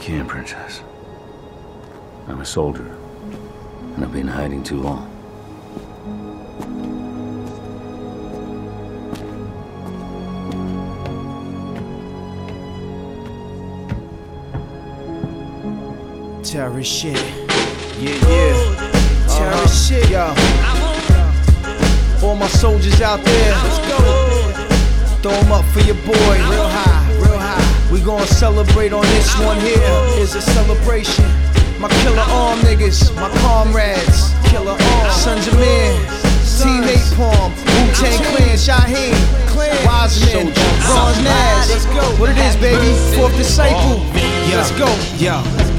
can, Princess. I'm a soldier, and I've been hiding too long. Terrorist shit. Yeah. Terrorist shit, yo. All my soldiers out there, let's go. Throw 'em up for your boy. Real high, real high. We gon' celebrate on this one here. It's a celebration. My killer arm niggas, my comrades. Killer arm. Sons of Men, Team Napalm, Wu-Tang Clan, Shaheen, Wiseman, Ron Nash. Let's go. What it is, baby? Fourth Disciple. Let's go. Yo.